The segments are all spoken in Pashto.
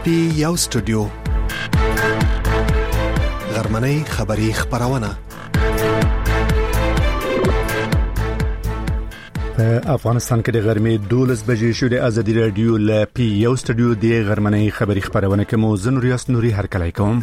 یو سټوډیو غرمنۍ خبری خبرونه په افغانستان کې د غرمې 12 بجې شو د ازادي رادیو ل پی یو سټوډیو د غرمنۍ خبری خبرونه کې مو زنوریاس نوري هرکلای کوم.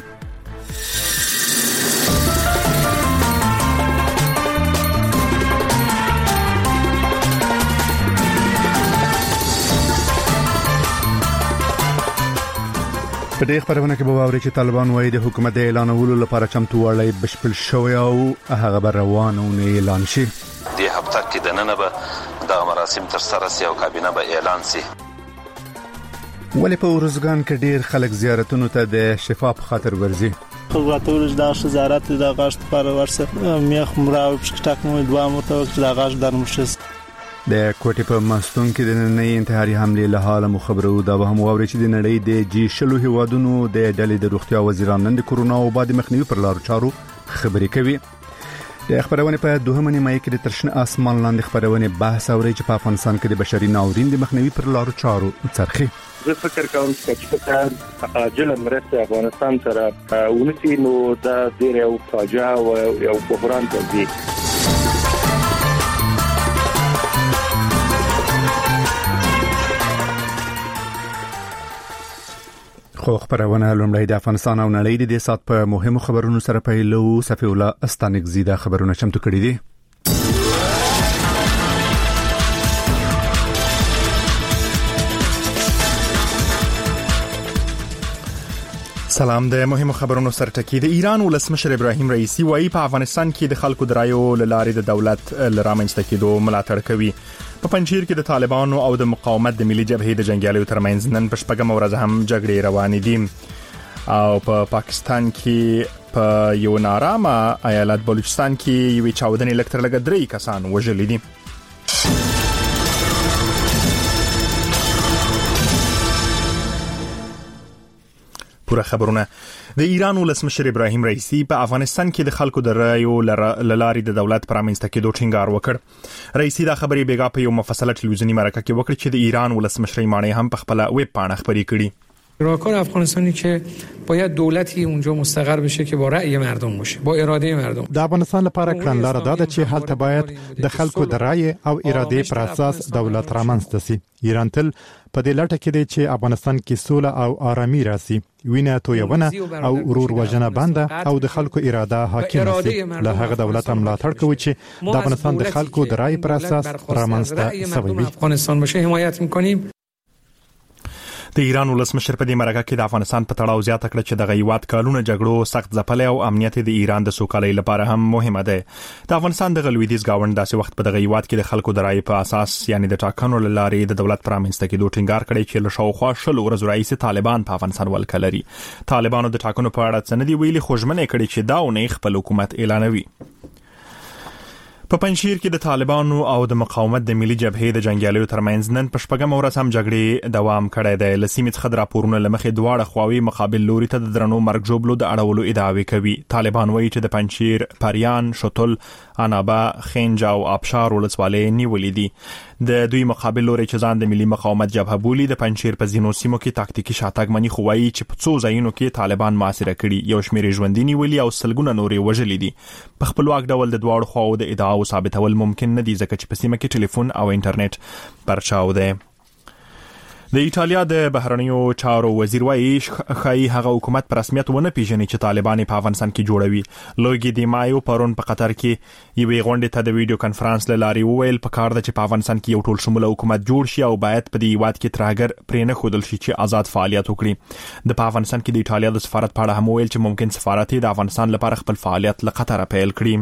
په دې خبرونه کې به واوري چې طالبان وايي د حکومت د اعلانولو لپاره چمتووالی بشپړ شوی او هغه به روانونه اعلان شي. د هفته کې د نن به د مراسم تر سره سي او کابینه به اعلان سي. ولې په ورزګان کې ډیر خلک زیارتونو ته د شفا په خاطر ورځي؟ خبراتورج د زیارت د غاښ لپاره ورسه میخ مراو پښتاک مو دوه متوقع د غاښ درمشس د کوټې په مستون کې د نړۍ انتحاري حمله له حاله مخبرو دا به هم واوري چې د نړۍ د G20 هیوادونو د ډلې د روغتیا وزیران نن د کورونا او باد مخنیوي پر لارو چارو خبرې کوي. د خبرونه په دوهمه نیمه کې د ترشن اسمان لاندې خبرونه بحث اوري چې په افغانستان کې د بشري ناورین د مخنیوي پر لارو چارو څرخي. زه فکر کوم چې په عاجل مرسته افغانستان سره ونسي نو دا ډېر یو فاجعه او یو بحران دی. خو خبرونه لومړی د افغانستان او نړۍ د دې سات په مهمو خبرونو سره پیلو. صفی الله استانک زیاده خبرونه چمتو کړي دي. سلام. د مهمو خبرونو سره ټکی د ایران ولسمشر ابراهیم رئیسی وايي په افغانستان کې د خلکو د رایو لارې د دولت لرامنځته کېدو ملاتړ کوي. په پنځیر کې د طالبانو او د مقاومت د ملي جبهې د جنگیالیو ترمنځ نن په شپږم ورځ هم جګړې روانې دي او په پاکستان کې په یو نارامه ایالت بلوچستان کې یوې چاودنې لکتر لګ 3 کسان وژل دي. پوره خبرونه. د ایران ولسمشر ابراهیم رئیسی په افغانستان کې د خلکو د رایو لارې د دولت پرامنځته کېدو ټینګار وکړ. رئیسی دا خبرې بیګا په یو مفصله ټلویزیونی مرکه کې وکړه چې د ایران ولسمشر معنی هم په خپل ویب پاڼه خبرې کړي. راهکار افغانستانی که باید دولتی اونجا مستقر بشه که با رأی مردم باشه، با اراده مردم. د افغانستان لپاره کړنلاره ده چې هلته باید د خلکو د رأی او اراده پر اساس دولت رامنځته شي. ایران تل په دې لټه کې دی چې افغانستان کې سوله او آرامي راسي، وینه تویونه او ورور وژنه بنده او د خلکو اراده حاکم شي. له هغه دولت ملاتړ کوي چې د افغانستان د خلکو د رأی پر اساس رامنځته شوی وي. افغانستان باشه حمایت می‌کنیم. د ایران ولسمشر په دې مرکه کې د افغانستان په تړاو زیاته کړه چې د غیوات کالونو جګړو سخت ځپلې او امنیت د ایران د سوکالۍ لپاره هم مهمه ده. د افغانستان د غلویدیز گاوند داسې وخت په د غیوات کې د خلکو د رای په اساس یعنی د ټاکنو لارې د دولت پرامنځته کېدو ټینګار کړي چې له شاوخوا 20 ورځې رئیس طالبان په افغانستان ولکلري. طالبانو د ټاکنو په اړه څه نه دی ویلي، خو ژمنه کړي چې دا ونه خپل حکومت اعلانوي. په پنځیر کې د طالبانو او د مقاومت د ملي جبهې د جنگیالیو ترمنځ نن په شپږم ورځ هم جګړې دوام کړی دی. لسیمې څخه راپورونه لمخې دواړه خواوې مقابل لوري ته د درنو مرګ جوړولو د اړولو ادعاوې کوي. طالبان وایي چې د پنځیر، پریان، شتل، انابا، خنج او ابشار ولسوالۍ نیولې دي. د دوی مقابل لوري چې ځان د ملي مقاومت جبهه بولي د پنځیر په ځینو سیمو کې تاکتیکي شاتګ منی خوایي چې په څو ځایونو کې طالبان محاصره کړي، یو شمېر ژوندۍ نیولي او سلګونه نورې وژلې دي. په خپلواک ډول د دواړو خواو د ادعاو ثابتول ممکن نه دي ځکه چې په سیمه کې ټلیفون او انټرنیټ پرچاو دی. د ایټالیا د بهرنیو چارو وزیر وايي خای هغه حکومت په رسمیت ونه پیژني چې طالبان په افغانستان کې جوړوي. لوګي دی مایو پرون په قطر کې یوې غونډې ته د ویډیو کانفرنس لاري وویل په کار ده چې په افغانستان کې یو ټول شموله حکومت جوړ شي او باید په دې هیواد کې ترهګر پرې نه ښودل شي چې آزاد فعالیت وکړي. د په افغانستان کې د ایټالیا د سفارت په اړه هم ویل چې ممکن سفارت د افغانستان لپاره خپل فعالیت له قطر پیل کړي.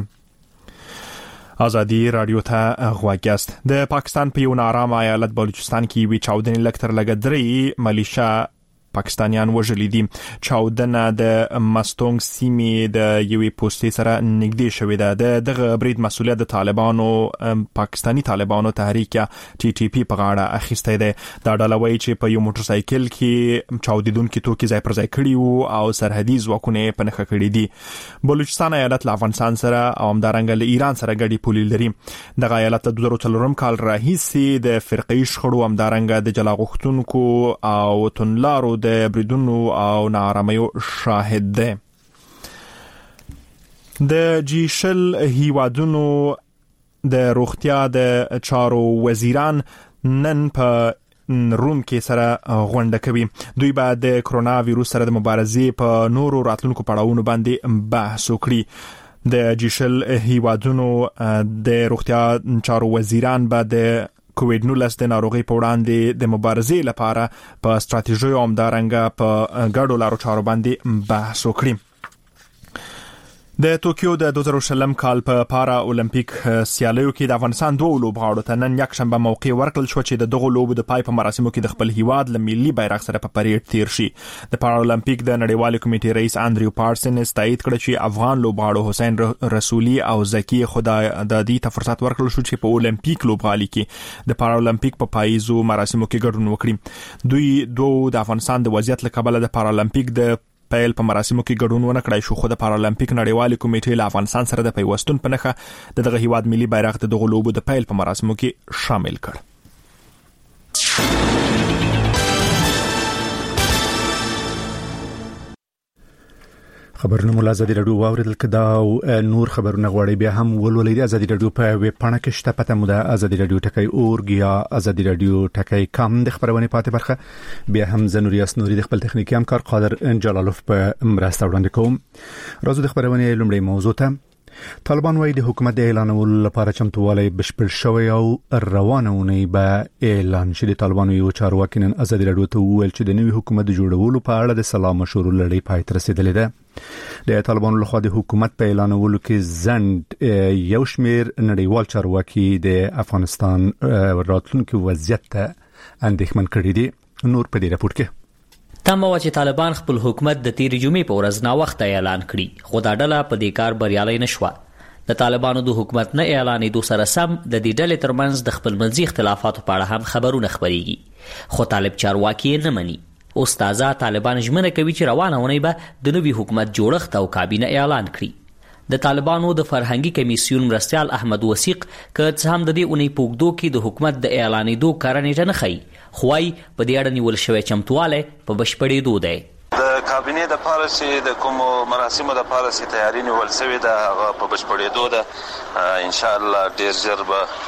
ازادي رادیو ته غواګست. د پاکستان په یو نارامه ایالت بلوچستان کې وی چاودنې لکتر لګ 3 ملیشیا پاکستانیان وژلي دي. چاودنه د مستونګ سیمې د یوې پوسټې سره نږدې شوې ده. دغه برید مسؤلیت د طالبانو پاکستانی طالبانو تحریک ټي ټي پی په غاړه اخیسته ده. دا ډله وایي چې په یو موټر سایکل کې چاودیدونکو توکي ځای پر ځای کړي وو او سرحدي ځواکونه په نښه کړي دي. بلوچستان ایالت له افغانستان سره او همدارنګه له ایران سره ګډي پولې لري. دغه ایالت د 2004 کال راهیسې د فرقې شخړو همدارنګه د جلا غوښتونکو او تنلارو د د بریدونو او نااراميو شاهد ده. د G20 هیوادونو د روغتیا د چارو وزیران نن په روم کې سره غونډه کوي. دوی به د کرونا وایروس سره د مبارزې په نورو راتلونکو پړاوونو باندې بحث وکړي. د G20 هیوادونو د روغتیا چارو وزیران به د کووډ-19 د ناروغۍ په وړاندې د مبارزې لپاره په ستراتیژي او همدارنګه په ګډو لارو چارو باندې بحث وکړي. د ټوکیو د 2020 کال په پارا اولمپیک سیالیو کې د افغانستان دوه لوبغاړو ته نن یکشنبه موقع ورکړل شو چې د دغه لوبو د پای په مراسمو کې د خپل هیواد له ملي بیرغ سره په پریډ تیر شي. د پارا اولمپیک د نړیوال کمیټې رئیس انډریو پارسنز تایید کړ چې افغان لوبغاړو حسین رسولي او زکی خدای د دې ته فرصت ورکړل شو چې په اولمپیک لوبغالي کې د پارا اولمپیک په پاییزو مراسمو کې ګډون وکړي. دوی دوه د افغانستان د وضعیت له کبله د پارا اولمپیک د پیل په مراسمو کې ګډون ونه کړای شو، خو د پارالمپیک نړیوال کمیټې له افغانستان سره د پیوستون په نخښه دغه هیواد ملي بیرغ د دغه لوبو د پیل په مراسمو کې شامل کړ. خبرونه مو ازادي رادیو واوریدل کدا او نور خبرونه غواړي بیا هم ولولئ د ازادي رادیو په ویب پاڼه کې شته پته مو د ازادي رادیو ټکی اورګ یا ازادي رادیو ټکی کام د خبرونه پاتې برخه بیا هم زنوریاس نوري د خپل تخنیکی همکار قادر جلالوف په مرسته وړاندې کوم. راځو د خبرونه لومړی موضوع ته. طالبان وايي د حکومت د اعلانولو لپاره چمتووالی بشپړ شوی او روانونه به اعلان شي. د طالبانو یو چارواکي نن ازادي رادیو ته وویل چې د نوي حکومت جوړولو په اړه د سلام مشورو لړۍ پای ته رسیدلې ده. د طالبانو لخوا د حکومت په اعلانولو کې زند یو شمیر نړیوال چارواکي د افغانستان راتلونکي وضعیت ته اندېښمن کړي دي. نور په دې راپور کې تمه و چې طالبان خپل حکومت د تیر جمعې په ورځ نا وخت اعلان کړي، خو دا ډله په دې کار بریالي نشوه. د طالبانو د حکومت نه اعلانېدو سره سم د دې ډلې ترمنځ د خپلمنځي اختلافاتو په اړه هم خبرونه خپرېږي، خو طالب چارواکي نه مني. اوس تازه طالبان ژمنه کوي چې روانه اونۍ به د نوي حکومت جوړښت او کابینه اعلان کړي. د طالبانو د فرهنګي کمیسیون مرستیال احمد وثیق که څه هم د دې اونۍ په اوږدو کې د حکومت د اعلانېدو کارنیټه نه ښیي، خو وايي په دې اړه نیول شوی چمتوالی په بشپړېدو دی. د کابینې د پاره چې د کوم مراسمو د پاره چې تیاری نیول شوی ده هغه په بشپړېدو ده. ان شاء الله ډیر ژر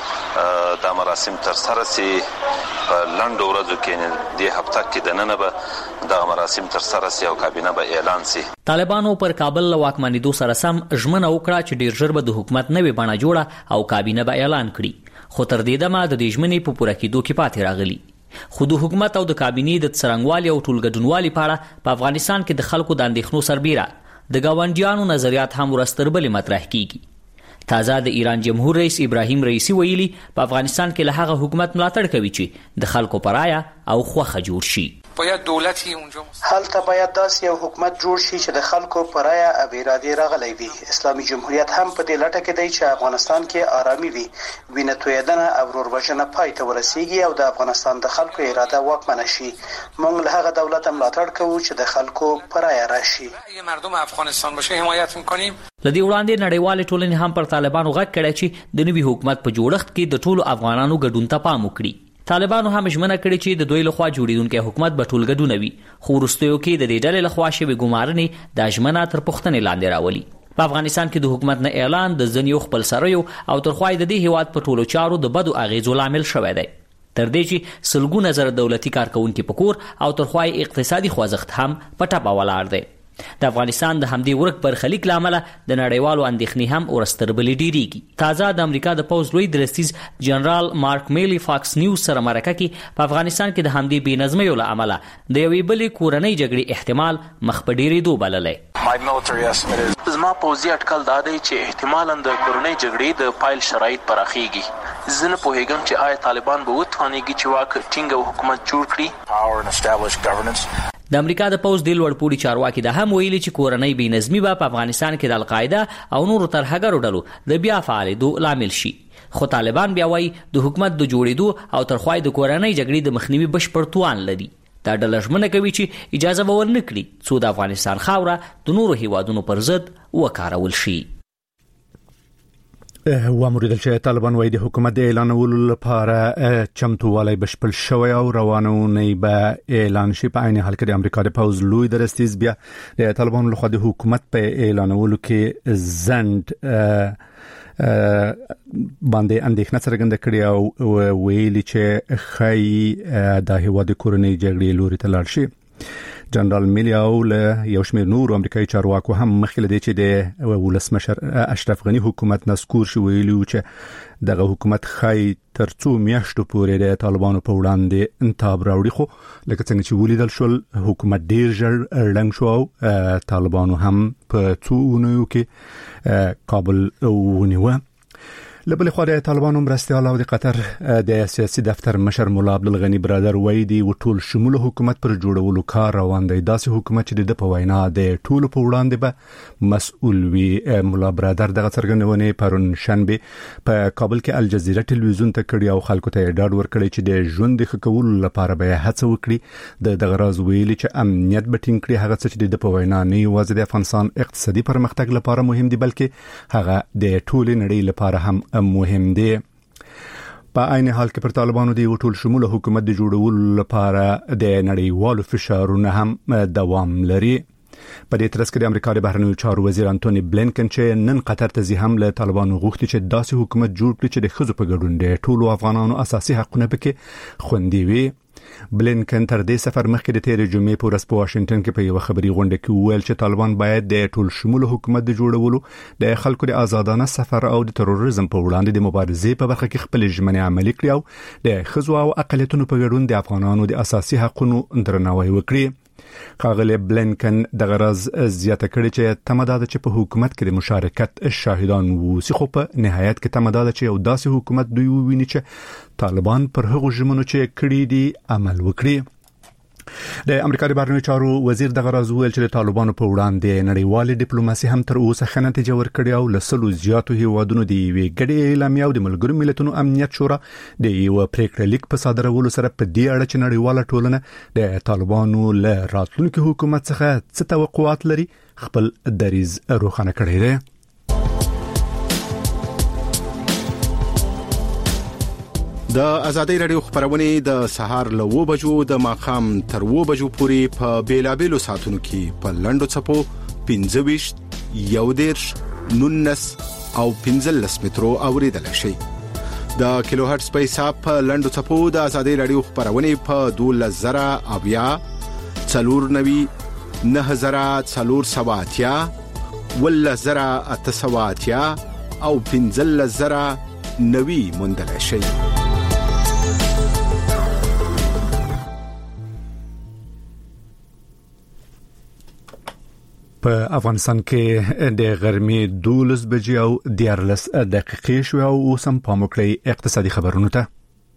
به دا مراسم تر سره شي. په لنډو ورځو کې د هفته کې د نن به دا مراسم تر سره شي او کابینه به اعلان شي. طالبانو پر کابل له واکمنېدو سره سم ژمنه وکړه چې ډیر ژر به د حکومت نوې بڼه جوړه او کابینه به اعلان کړي، خو تر دې دمه د دې ژمنې په پوره کېدو کې پاتې راغلي. خو د حکومت او د کابینې د څرنګوالي او ټولګډونوالي په اړه په افغانستان کې د خلکو د اندېښنو سربیره د ګاونډیانو نظریات هم ورستربلې مطرح کیږي. تازه د ایران جمهور رئیس ابراهیم رئیسی ویلي په افغانستان کې له هغه حکومت ملاتړ کوي چې د خلکو په رایه او خوخه جوړ شي. باید دولتی اونجا هلته باید داسې یو حکومت جوړ شي چې د خلکو په رایه او ارادې راغلی وي. اسلامي جمهوریت هم په دې لټه کې دی چې افغانستان کې آرامي وي، وینه تویدنه او وروروژنه پای ته ورسیږي او د افغانستان د خلکو اراده واکمنه شي. موږ له هغه دولت ملاتړ کوو چې د خلکو په رایه راشي. مردم افغانستان باشه حمایت می‌کنیم. لدی وړاندې نړیوال ټولنې هم پر طالبانو غږ کړی چې د نوي حکومت په جوړښت کې د ټولو افغانانو ګډون ته پام وکړي. طالبانو هم ژمنه کړې چې د دوی لخوا جوړیدونکي حکومت به ټول ګډون وي، خو وروستیو کې د دې ډلې لخوا شوی ګمارنې د ژمنه تر پوښتنې لاندې راولي. په افغانستان کې د حکومت نه اعلان د ځنیو خپل سروي او ترخوای د دې هیواد په ټولو چارو د بدو اغیزو لامل شوی دی، تر دې چې سلګونه زره دولتي کارکونکو په کور او ترخوای اقتصادي خوځښت هم په ټاپه ولاړ دی. د افغانستان د همدې ورک برخلیک لامل د نړیوالو اندېښنې هم ورستربلې ډیریږي. تازه د امریکا د پوز لوی درستیز جنرال مارک میلی فاکس نیوز سره مرکه کې په افغانستان کې د همدې بېنظمیو له امله د یوې بلې کورنۍ جګړې احتمال مخ په ډیرېدو بللی. زما پوځي اټکل دا دی چې احتمالاً د کورنۍ جګړې د پایل شرایط پراخیږي. زه نه پوهیږم چې آیا طالبان به وتوانیږي چې واک ټینګ او حکومت جوړ کړي. د امریکا د پوز د لوړپوړي چارواکي د هم ویلي چې کورنۍ بېنظمي به په افغانستان کې د القاعده او نورو ترهګرو ډلو د بیا فعالېدو لامل شي، خو طالبان بیا وایي د حکومت د جوړېدو او ترخوای د کورنۍ جګړې د مخنیوي بشپړ توان لري. دا ډله ژمنه کوي چې اجازه به ورنه کړي څو د افغانستان خاوره د نورو هیوادونو پر ضد وکارول شي. وامریدل چې طالبان وايي د حکومت د اعلانولو لپاره چمتووالی بشپړ شوی او روانونه به اعلان شي. په عین حال کې د امریکا د پوز لوی درستیز بیا د طالبان لخوا د حکومت په اعلانولو کې زند باندې اندېښنه څرګنده کړې او ویلي چې خای د هیواد کورنۍ جګړې لوري ته لاړ شي. جنرال میلی او له یو شمېر نور امریکایي چارواکو هم مخکې لدی چې د ولسمشر اشرف غنی حکومت نسکور شو ویلي چې دغه حکومت خای ترڅو میاشتو پورې د طالبانو په وړاندې انتاب راوړي، خو لکه څنګه چې ولیدل شول حکومت ډیر ژر ړنګ شو او طالبانو هم په څو اونیو کې کابل ونیوه. لبل خو د طالبانو مرستيال او د قطر د سیاسي دفتر مشر مولا عبدالغنی برادر وایي د ټول شمول حکومت پر جوړولو کار روان دی. داسې حکومت چې د په وینا د ټول په وړاندې به مسؤل وي. مولا برادر دغه څرګندونه پرون شنبه په کابل کې الجزیره ټلویزیون ته کړی او خلکو ته ډاډ ورکړی چې د ژوند د خکول لپاره به هڅه وکړي. دغه راز ویلي چې امنیت به ټینګ کړي. هغه څه چې د په وینا نه یوازې د افغانستان اقتصادي پرمختګ لپاره مهم دي بلکې هغه د ټول نړۍ لپاره هم مهم دی. په عین حال کې پر طالبانو دی ټول شمول حکومت د جوړولو لپاره د نړیوالو فشارونو هم دوام لري. په دې ترڅ کې د امریکا د بهرنیو چارو وزیر انټونی بلینکن چې نن قطر ته ځي هم له طالبانو غوښتي چې داسې حکومت جوړ کړي چې د ښځو په ګډون د ټولو افغانانو اساسي حقونه پکې خوندي وي. بلینکن تر دې سفر مخکې د تیر جمعې په ورځ په واشنگټن کې په یو خبري غونډه کې ویل چې طالبان باید د ټول شمول حکومت د جوړولو د خلکو د آزادانه سفر او د تروریزم په وړاندې د مبارزې په برخه کې خپل ژمنې عملي کړي او د ښځو او اقلیتونو په ګډون د افغانانو د اساسي حقوقو درناوی وکړي. ښاغلی بلینکن دغه راز زیاته کړې چې تمداد چې په حکومت کې د مشارکت شاهدان وو، خو په نهایت کې تمداد چې یو داسې حکومت دوی وویني چې طالبان پر هغو ژمنو چې کړي دي عمل وکړي. د امریکا د بهرنیو چارو وزیر دغه راز ویل چې د طالبانو په وړاندې نړیوال ډیپلوماسي هم تر اوسه ښه نتیجه ورکړې او له 100 زیاتو هیوادونو د یوې ګډې اعلامیې او د ملګرو ملتونو امنیت شورا د یو پریکړه لیک په صادرولو سره په دې اړه چې نړیواله ټولنه د طالبانو له راتلونکي حکومت څخه څه توقعات لري خپل دریز روښانه کړی دی. د ازادي رادیو خبرونه د سهار له 2 بجو د ماخام تر 2 بجو پورې په بیلابېلو ساعتونو کې په لندو چپو 15 یودیرش 19 او 15 مترو اوریدل شي. د کیلو هرتز په حساب په لندو چپو د ازادي رادیو خبرونه په 12000 اویا 490 9480 ولزرا اتسواتیا او 15000 نوي مندل شي. په افغانستان کې د غرمې 12 بجې او 14 دقیقې شو او اوس هم پام وکړئ اقتصادي خبرونو ته.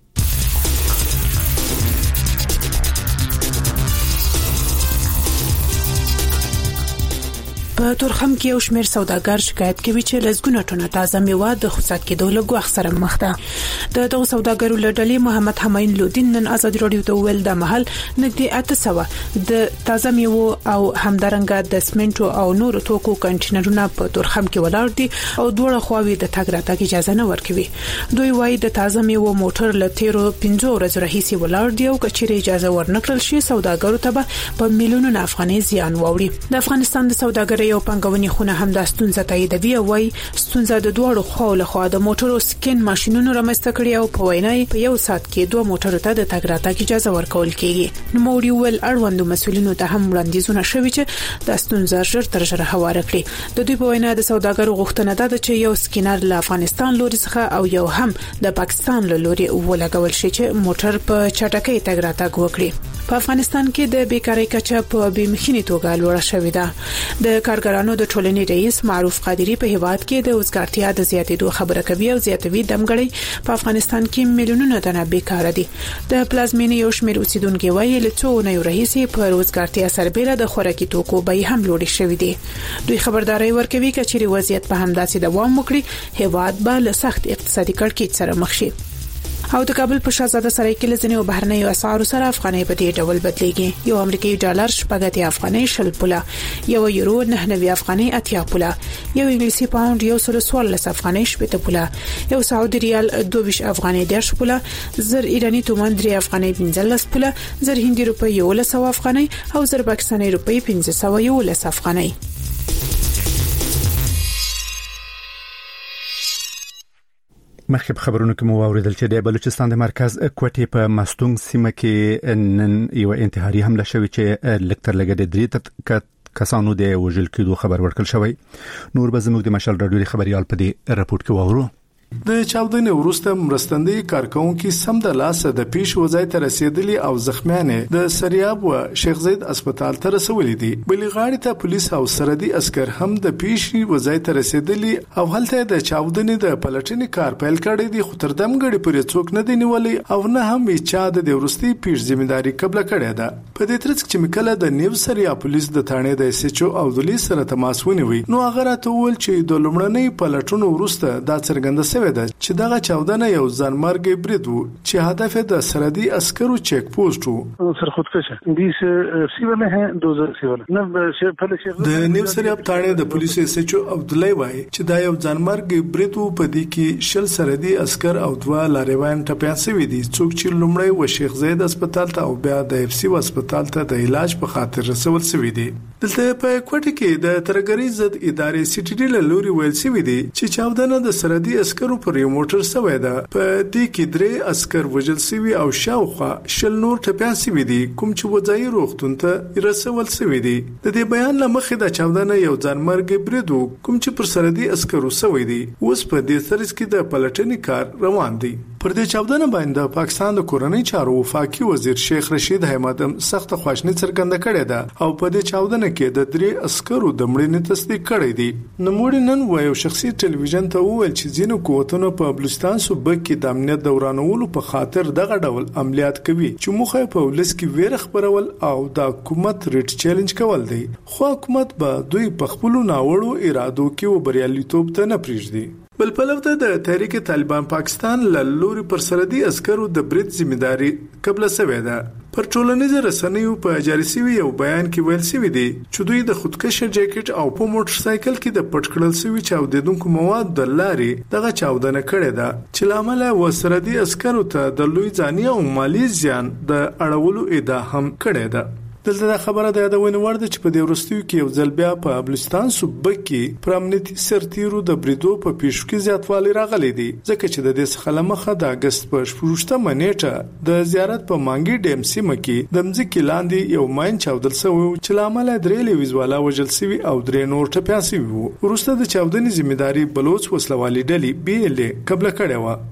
په تورخم کې یو شمېر سوداګر شکایت کوي چې لږګونه ټونه تازه میوه د خصوصیت کېدو له ګواښ سره مخ ده. د دغه سوداګرو له ډلې محمد حماین لودین نن آزاد رادیو ته ویل د محل نږدې 800 د تازه میوه او همدارنګه د سمنټو او نورو توکو کنټینرونه په تورخم کې ولاړ دي او دوه خواوې د تګ راتګ اجازه نه ورکوي. دوی وايي د تازه میوه موټر له 15 ورځې راهیسې ولاړ دي او کچېرې اجازه ورنکړل شي سوداګرو ته په میلیونونو افغانۍ زیان واوړي. د افغانستان د سوداګرۍ یو پنګونی خونه هم د ستونزه تاییدوي او وايي ستونزه د دوړو خو له خوا د موټرو سکین ماشينونو رامنځته کړي او په وینای په یو سات کې 2 موټرو ته د تګ راتګ اجازه ورکول کیږي. نو موري ول اړوند مسولینو ته هم وړاندیزونه شوي چې د ستونزه ژر تر ژره هواره کړي. د دوی په وینا د سوداګرو غوښتنه ده چې یو سکینر له افغانستان لوري څخه او یو هم د پاکستان له لوري ولګول شي چې موټر په چټکۍ تګ راتګ وکړي. په افغانستان کې د بیکاری کچه په بېمخینی توګه لوړه شوې ده. د کارګرانو د ټولنې رئیس معروف قادری په هیواد کې د وزګارتیا د زیاتېدو خبره کوي او زیاتوي دمګړی په افغانستان کې میلیونونه تنه بیکاره دي. د پلازمینې یو شمېر اوسیدونکو وایي له څو نه رئیسي په وزګارتیا سربېره د خوراکي توکو بیې هم لوړې شوې دي. دوی خبرداري ورکوي چې وضعیت په همداسې دوام وکړي هیواد به له سخت اقتصادي کړکېچ سره مخ شي. او د کابل په شاهزاده سرای کې لزنې او بهرنۍ اسعار سره افغانۍ په دې ډول بدلېږي. یو امریکایي ډالر شپږ افغانۍ 10 پوله، یو یورو 9 افغانۍ 80 پوله، یو انګلیسي پاوند 114 افغانۍ 70 پوله، یو سعودي ریال 22 افغانۍ 10 پوله، زر ایرانی تومان 3 افغانۍ 15 پوله، زر هندي روپۍ 1100 افغانۍ او زر پاکستاني روپۍ 1511 افغانۍ. مخکې په خبرونو کې مو اوریدل چې د بلوچستان د مرکز کوټې په مستونګ سیمه کې نن یو انتحاري حمله شوې چې لکتر لګې د 3 کسانو د وژل کېدو خبر ورکړل شوی. نور به زموږ د مشال رادیو خبريال په دې راپورټ کې وورو. د چاودنې وروسته مرستندوی کارکونکو سم د لاس د پیش وځای ته رسیدلی او زخمیانه د سریاب و شیخ زید هسپتال ته رسولې دي. بلې غاړې ته پولیس او سردي عسكر هم د پیش وځای ته رسیدلی او هلته د چاودنې د پلټنې کار پیل کړی دی، خو تر دم غړي پرې څوک نه دی نیولې او نه هم چې د ورستي پیش ځمېداري قبل کړی ده. په دې ترڅ کې مکله د نیو سریا پولیس د ثانې د SHO او د پولیس سره تماس ونیوي. نو هغه راته ول چې د لومړنۍ پلټنو وروسته دا څرګنده شوې ده چې دغه چاودنه یو ځانمرګي برید وو چې هدف د سردي عسکرو چیک پوسټ وو. سر خودکشه دي سیول نه دوزر سیول نه د نیو سریا ثانې د پولیس SHO عبدالله وای چې دا یو ځانمرګي برید وو په دې کې شل سردي عسكر او دوا لاریوان ټپيان سوي دي، څوک چې لومړی و شیخ زید هسپتال ته او بیا د FC هسپتال ته د علاج په خاطر رسول سوي دي. دلته په کوټه کې د ترګری ضد ادارې CTD له لوري ویل سوي دي چې چاودنه د سردي عسکرو پر یو موټر سوي ده. په دې کې 3 عسكر وژل سوي او شاوخوا شل نور ټپيان سوي دي، کوم چې وځای روغتون ته رسول سوي دي. د دې بیان لمخې د چاودنه یو ځانمرګي برید وو کوم چې پر سردي عسکرو سوي دي. اوس په دې سرس کې د پلټنې کار روان دي. پر دې چاودنه باندې پاکستان د کورنۍ چارو وفاقي وزیر شیخ رشید حمید سخت خواشنی څرګنده کړې ده او په دې چاودنه کې د 3 عسکرو د مړینې تصدیق کړی دی. نوموړي نن یو شخصي ټلویزیون ته وویل چې ځینو قوتونو په بلوچستان صوبه کې د امنیت دورانولو په خاطر دغه ډول عملیات کوي چې موخه په ولس کې ویره خبرول او د حکومت ریټ چیلنج کول دی، خو حکومت به دوی په خپل ناوړو ارادو کې وبریالیتوب ته نه پریږدي. بل پلوته د تحریک طالبان پاکستان لوري پر سردي عسکرو د برید ځمېداري قبل سوي ده. پر ټولنیزو رسنیو په جاري شوی یو بیان کې ویل شوی دی چې دوی د خودکشه جاکټ او په موټر سایکل کې د پټ کړل شوی چاودیدونکو مواد د لاري دغه چاودنه کړې ده چې لامل وسردي عسکرو ته د لوی ځاني او مالی زیان د اړولو ادعا هم کړې ده. دلته خبره د یادونه ورده چې په دې ورستیو کې یو ځل بیا په بلوچستان صوبه کې پر امنیتي سرتیرو د بریدو په پیښو کې زیاتوالی راغلی دی، ځکه چې د دې څخه لمخه د اگست په 14 نیټه د زیارت په مانګي ډیم سیمه کې د مځکې لاندې یو ماین چاودل شوی چې لامل درې لویزوالا وژل شوی او درې نور ټپيان شوی وو. وروسته د چاودنې ذمہداري بلوچ وسلوالي ډلې BLA قبل کړې و.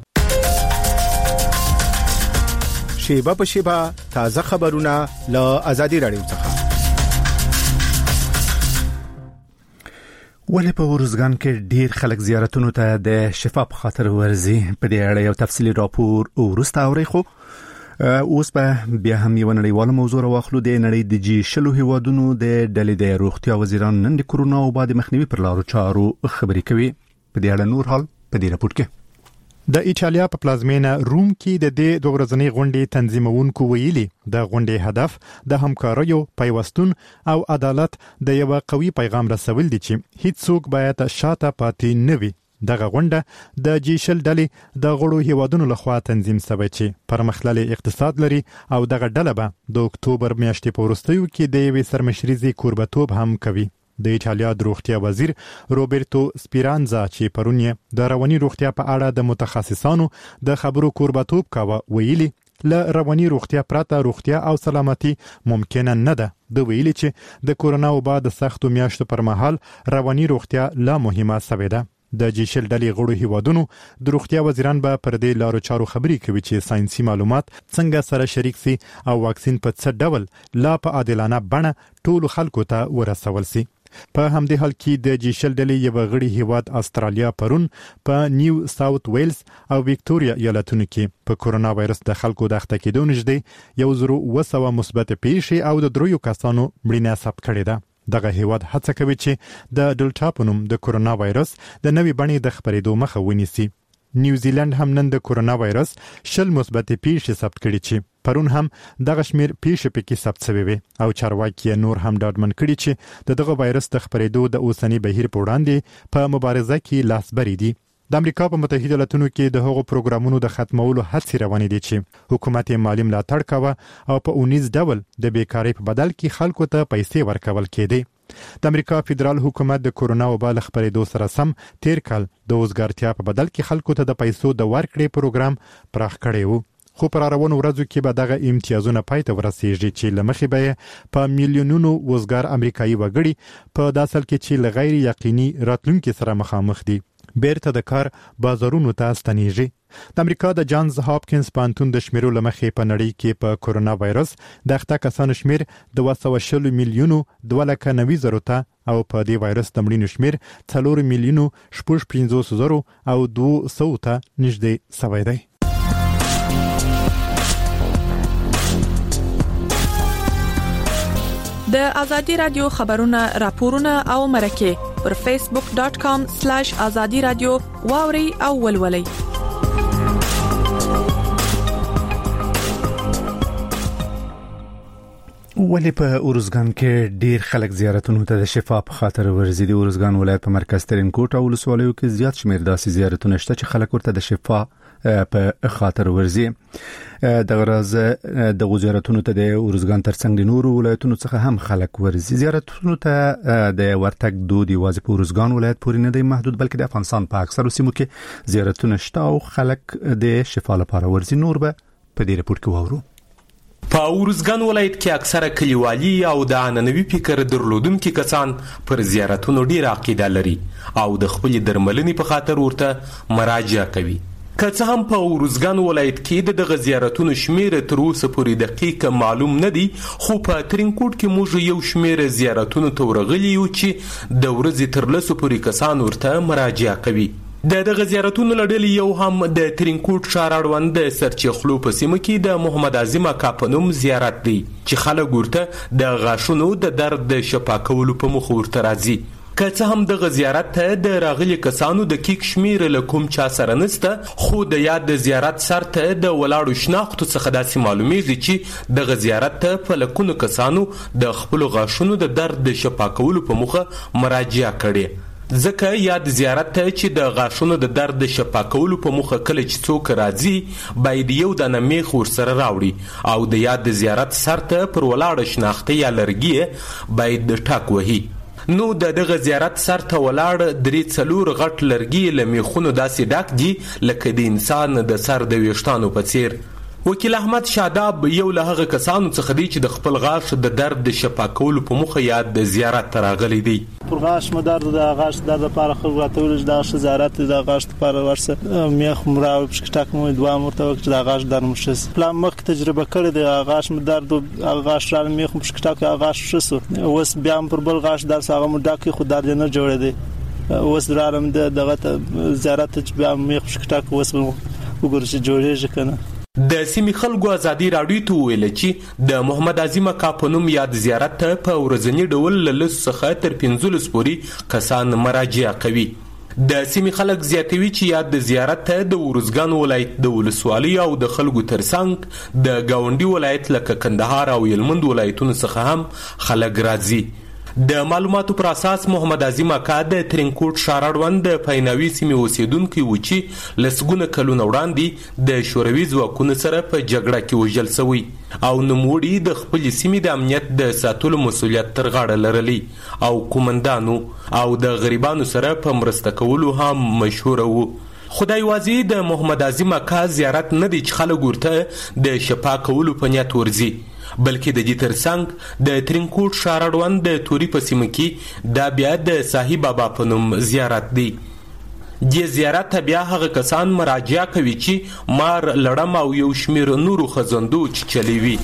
شیبه په شیبه تازه خبرونه له آزادي رادیو څخه. ولې په ورزګان کې ډیر خلک زیارتونو ته د شفا په خاطر ورزي؟ په دې اړه یو تفصیلی راپور ورسته اوري. خو اوس به بیا هم یو نړیواله موضوع راوخلو. د نړۍ د G20 هیوادونو د ډلې د روغتیا وزیران نن د کورونا او بعد مخنیوي پر لارو چارو خبرې کوي. په دې اړه نور حال په دې راپور کې. د ایټالیا په پلازمینه روم کې د دې دوه ورځنۍ غونډې تنظیمونکو ویلي د غونډې هدف د همکاریو، پیوستون او عدالت د یو قوي پیغام رسول دي چې هیڅ څوک باید شاته پاتې نه وي. دغه غونډه د G20 ډلې د غړو هیوادونو لخوا تنظیم شوی چې پرمختللي اقتصاد لري او دغه ډله به د اکتوبر میاشتې په وروستیو کې د یوې سرمشريزي کوربتوب هم کوي. د ایټالیا د روغتیا وزیر روبرتو سپیرانزا چې پرون د رواني روغتیا په اړه د متخصصانو د خبرو کوربتوب کاوه ویلي له رواني روغتیا پرته روغتیا او سلامتي ممکن نه ده. د ویلي چې د کورونا وبا د سختو میاشتو پر مهال رواني روغتیا لا مهمه سوي ده. د G20 ډلې غړو هیوادونو د روغتیا وزیران به پر دې لارو چارو خبرې کوي چې ساينسي معلومات څنګه سره شریک سي او واکسین په څه ډول لا په عادلانه بڼه ټول خلکو ته ورسول سي. په همدې حال کې د G20 ډلې یو غړي هیواد استرالیا پرون په نیو ساوث ویلز او وکټوريا ایالتونو کې په کورونا وایرس د خلکو د اخته کېدو نږدې 1,200 مثبت پیښې او د 3 کسانو مړینه ثبت کړې ده. دغه هیواد هڅه کوي چې د ډلټا په نوم د کورونا وایرس د نوې بڼې د خپرېدو مخه ونیسي. نیوزیلند هم نن د کرونا وایرس 60 مثبت پیښې ثبت کړي چې پرون هم دغه شمیر پیښې پکې ثبت شوی وي او چارواکي نور هم ډاډمن کړي چې دغه وایرس د خپرېدو د اوسنی بهیر په وړاندې په مبارزه کې لاسبري دي. د امریکا په متحده ایالاتونو کې د هغو پروګرامونو د ختمولو هڅې روانې دي چې حکومت یې مالی ملاتړ کوي او په اونیز ډول د بیکاری په بدل کې خلکو ته پیسې ورکول کېدي. د امریکا فدرال حکومت د کرونا وبا له خپرېدو سره سم تیر کال د وزګارتیا په بدل کې خلکو ته د پیسو د ورکړې پروګرام پراخ کړی و. خو پر روانو ورځو کې به دغه امتیازونه پای ته ورسیږي چې لمخې به په میلیونونو وزګار امریکایي وګړي په داسل کې چې لغیر یقیني راتلونکي سره مخامخ دي بیرته د کار بازارونو ته ستنیږي. د امریکا د جانز هاپکینز پانتون د شمیرو لمخې په نړۍ کې په کرونا وایرس د اخته کسانو شمیر د 260 میلیونو 290,000 ته او په دې وایرس د مړینو شمیر 4 میلیونو 55,000 او 200 ته نږدې شوی دی. د ازادي رادیو خبرونه راپورونه او مرکه پر facebook.com/azadi radio واوري او ولولي. ولی په اورزګان کې ډیر خلک زیارتونو ته د شفا په خاطر ورځي. د اورزګان ولایت په مرکز ترین کوټ او ولسوالیو کې زیات شمیر داسې زیارتونه شته چې خلک ورته د شفا په خاطر ورځي. د غرض د زیارتونو ته د اورزګان ترڅنګ د نورو ولایتونو څخه هم خلک ورځي. زیارتونو ته د ورتګ دود یوازې په اورزګان ولایت پورې نه دی محدود بلکې د افغانستان په اکثرو سیمو کې زیارتونه شته او خلک د شفا لپاره ورځي. نور به په دې رپورت کې واورو. په اورزګان ولایت کې اکثره کلیوالي او د عنعنوي فکر درلودونکي کسان پر زیارتونو ډیر عقیده لري او د خپل درملنې په خاطر ورته مراجعه کوي. که څه هم په اورزګان ولایت کې دغه زیارتونو شمیر تر اوسه پورې دقیق معلوم نه دي، خو په ترینکوټ کې موږ یو شمیر زیارتونو ته ورغلي یو چې د ورځې تر 10 پورې کسان ورته مراجعه کوي. دغه زیارتونو لړلې یو هم د ترینکوټ ښار اړوند د سرچخلو په سیمه کې د محمد اعظم اکا په نوم زیارت دی چې خلک ورته د غاښونو د درد د شفا کولو په موخه ورته راځي. که څه هم دغه زیارت ته د راغلي کسانو د کیک شمیر له کوم چا سره نسته، خو د یاد د زیارت سر ته د ولاړو شناختو څخه داسې معلومیږي چې دغه زیارت ته په لکونو کسانو د خپلو غاښونو د درد د شفا کولو په موخه مراجعه کړې. ځکه یاد زیارت ته چې د غاښونو د درد د شفا کولو په موخه کله چې څوک راځي باید یو دانه میخ ورسره راوړي او د یاد زیارت سر ته پر ولاړه شناخته یا لرګي باید ټاک وهي. نو دغه زیارت سر ته ولاړ 3-4 غټ لرګي له میخونو داسې ډک دي لکه د انسان د سر د ویښتانو په څیر. وکیل احمد شاداب یو له هغه کسانو څخه دی چې د خپل غاښ د درد د شفا کولو په موخه یاد د زیارت ته راغلی دی. پر غاښ مې درد د غاښ درد لپاره خو راته ویل چې د زیارت د غاښ لپاره ورسه میخ مراو پښکټک مو دوه مرته وخت د غاښ درد مشس پلان مخ تجربه کړې د غاښ مې درد او غاښ را میخ پښکټک غاښ شسو اوس بیا پر بل غاښ درد هغه مډاکي خو درد نه جوړې دی. اوس درارم دغه زیارت چې بیا میخ پښکټک اوس وګورئ چې جوړېږي کنه. د سیمې خلکو ازادي راډیو ته ویل چې د محمد اعظم اکا په نوم یاد زیارت ته په ورځني ډول له 10 څخه تر 15 پورې کسان مراجعه کوي. د سیمې خلک زیاتوي چې یاد د زیارت ته د اورزګان ولایت د ولسوالۍ او د خلکو ترڅنګ د گاونډي ولایت لکه کندهار او هلمند ولایتونو څخه هم خلک راځي. د معلوماتو پر اساس محمد اعظم اکا د ترینکوټ ښار اړوند د پایناوي سیمې اوسیدونکي و چې لسګونه کلونه وړاندې د شوروي ځواکونو سره په جګړه کې وژل شوی او نوموړي د خپلې سیمې د امنیت د ساتلو مسؤلیت تر غاړه لرلی او کومندانو او د غریبانو سره په مرسته کولو هم مشهور وو. خدای واځي د محمد اعظم اکا زیارت نه دی چې خلک ورته د شفا کولو په نیت ورځي، بلکې د دې ترڅنګ د ترینکوټ ښار اړوند د توري په سیمه کې دا بیا د صاحب بابا په نوم زیارت دی. دې زیارت ته بیا هغه کسان مراجعه کوي چې مار لړم او یو شمیر نورو خزندو چې چلی وي.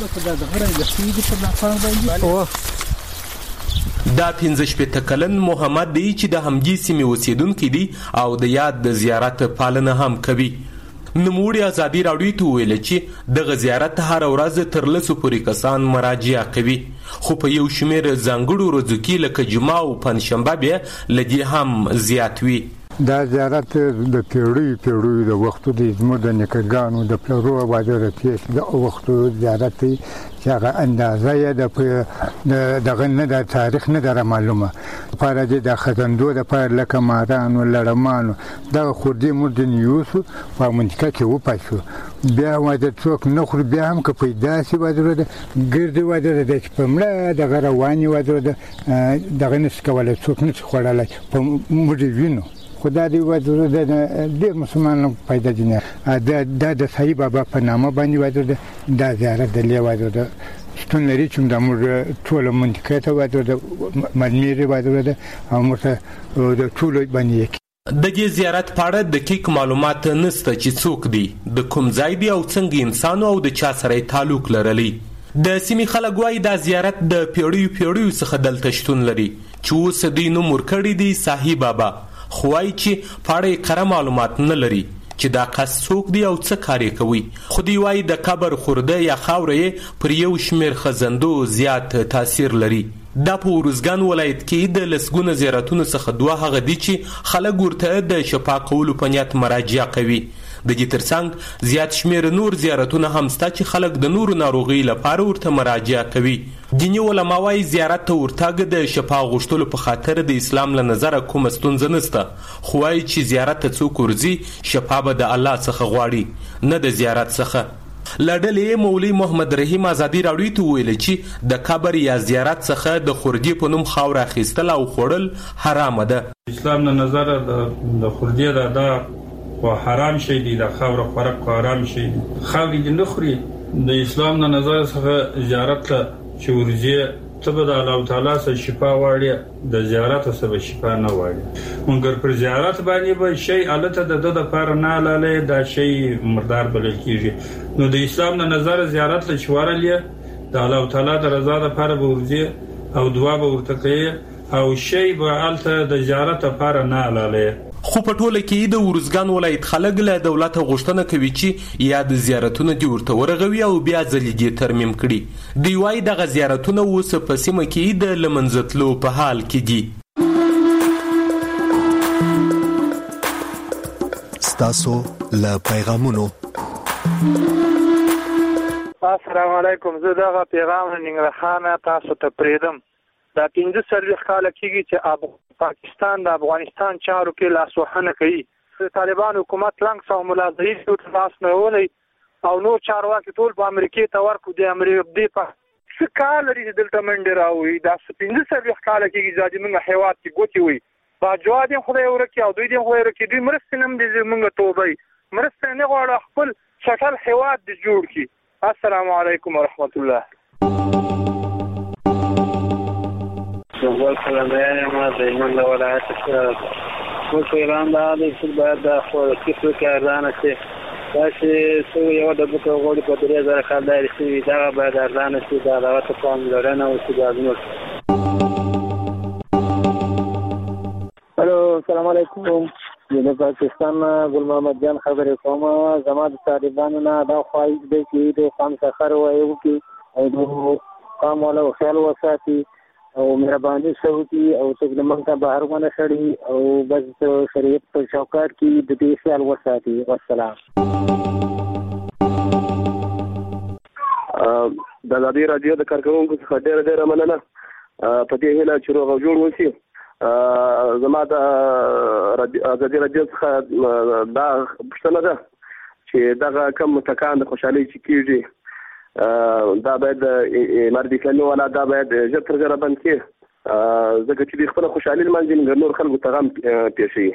دا 15 کلن محمد دی چې د همدې سیمې اوسیدونکی دی او د یاد د زیارت پالنه هم کوي. نوموړي ازادي راډیو ته ویل چې دغه زیارت هر ورځ تر 10 پورې کسان مراجعه کوي، خو په یو شمیر ځانګړو ورځو کې لکه جمعه او پنځشنبه بیا لدی هم زیات وي. دا زیارت د پیړیو د وختو د زموږ د نیکګانو د پلرو واده د پیښ د وختو زیارت دی چې هغه اندازه یې د غنه د تاریخ نه در معلومه لپاره د خزندو د پر لکه مارانو لړمانو د خوردي مدن یوسف په منطقه کې وپاشو بیا واده څوک نه خور بیا هم که پیدا شي واده د ګرځي واده د پمړه د غرواني واده د غنس کوله څوک نه خوړلای په موږ وینو خدای دې واده د ډېر مسلمانانو پیدا دي د صحیح بابا په نامه باندې واده د زیارت د لیواده د ستون لري چې د موږ ټول منطقه ته واده د مدمیر واده او موږ د ټول باندې د دې زیارت په اړه دقیق معلومات نشته چې څوک دی د کوم ځای دی او څنګه انسان او د چا سره تعلق لري د سیمې خلک وايي دا زیارت د پیړیو څخه دلته شتون لري چې اوس دوی نوم ورکړی دی صاحب بابا خو وايي چې په اړه کره معلومات نه لري چې دا کس څوک دی او څه کار کوي خو دوی وايي د قبر خورده یا خاورې پر یو شمیر خزندو زیات تاثیر لري دا په ورزګان ولایت کې د لسګونه زیارتونو څخه دوه هغه دي چې خلک ورته د شفا کولو په نیت مراجعه کوي د دې ترڅنګ زیات شمیر نور زیارتونه هم شته چې خلک د نورو ناروغي لپاره ورته مراجعه کوي دیني علما وايي زیارت ته ورتګ د شفا غوښتلو په خاطر د اسلام له نظره کومه ستونزه نشته خو وايي چې زیارت ته څوک ورځي شفا به د الله څخه غواړي نه د زیارت څخه لړلې مولوی محمد رحیم ازادي راډیو ته ویل چې د قبر یا زیارت څخه د خردي په نوم خاور اخیستل او خوړل حرام ده اسلام نه نظر د خردي دا او حرام شي دي د خاور خورق حرام شي خاوري دي نه خوري د اسلام نه نظر څخه زیارت ته چورځي ته د الله تعالی سره شفا واړي د زیارت سره شفا نه واړي مونږ پر زیارت باندې به شي الته د لپاره نه لاله دا شي مردار بلل کیږي نو د اسلام نه نظر زیارت له شوارلې د الله تعالی د رضا لپاره به ورځي او دعا به ورته کوي او شي به الته د زیارت لپاره نه لاله خو په ټوله کې د ورزګان ولایت خلک له دولت غوښتنه کوي چې یا د زیارتونو دی ورته ورغوي او بیا ځلې دي ترمیم کړي دی وايي دغه زیارتونه اوس په سیمه کې د لمنځتلو په حال کې دي ستاسو له پیغامونو السلام علیکم زه دغه پیغام ننګرهار تاسو ته پریدم دا 15 کال کېږي چې پاکستان د افغانستان چارو کې لاسوهنه کوي طالبان حکومت لنګ سو ملازمین ټول لاس نه ولي او نو چارواکي ټول په امریکا ته ورکو د امریکا په څه کال لري دلته منډه راوي دا 15 کال کېږي چې موږ هیواد کې ګوتی وي با جواد خدای ورکی او دوی خدای ورکی دوی مرستنم دي موږ توبه مرسته نه غواړو خپل شټل هیواد د جوړ کی السلام علیکم ورحمت الله جوال کلمه ما د ایمان ولایت څخه موږ ایران د دې باید د خو کیسو کې ارزانه شي چې څو یو د بوکو غوړي په 3000 کال دایره شي دا باید ارزانه شي دا راوته کوم لرنه او چې دا الو السلام علیکم د پاکستان ګل محمد جان خبرې کوم زما د طالبانو نه دا خواهش دی چې د قام سفر وایو کې او قام ولا خیال وساتي او مهرباني شوتي او څنګه موږ ته بهر ونه شړي او بس شریعت په چوکاټ کې د دې خیال وساتي والسلام د ازادي راډیو د کارکونکو څخه ډېر مننه په دې هیله چې روغ جوړ وسی زما د ازادي راډیو څخه دا پوښتنه ده چې دغه کم متکان د خوشحالي چې کیږي دا باید مردي کلمه ولا دا باید ژر تر ژره بند کړي ځکه چې د خپل خوشحالي لمانځي نور خلکو ته غم پیښوي.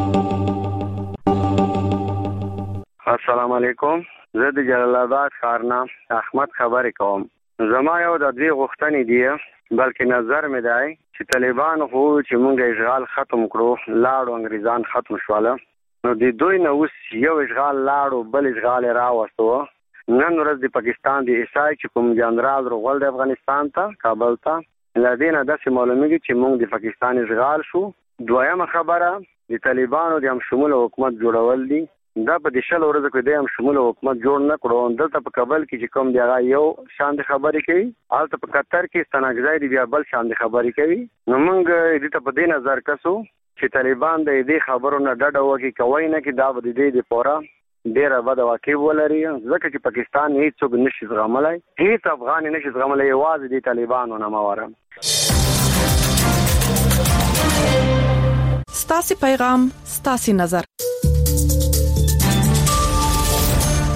السلام علیکم زه د جلال آباد ښارنا احمد خبرې کوم. زما یو د دې غوښتنې دی بلکې نظر مې دی چې طالبان خو چې مونږ اشغال ختم کړو لاړو انګریزان ختم شواله نو د دوی نه اوس یو اشغال لاړو بل اشغال راوستو نن ورځ د پاکستان د عیسائی چې کوم جنرال روغل د افغانستان ته کابل ته لدینه داسې معلومیږي چې موږ د پاکستان اشغال شو. دویمه خبره د طالبانو د هم شمول حکومت جوړول دي دا په د شل ورځو کې د هم شمول حکومت جوړ نه کړو دلته په کابل کې چې کوم دی هغه یو شان د خبرې کوي البته په قطر کې ستنګزای دی بیا بل شان د خبرې کوي نو موږ دې ته په دې نظر کسو چې طالبان د دې خبرو نه ډډه وکړي کوي نه کې دا د دې د پورا ډیره بد واقع ولري ځکه چې پاکستان هیڅ نشي زغملای هیڅ افغان نشي زغملای یوازې د طالبانو نه ماوره. ستاسو پیغام ستاسو نظر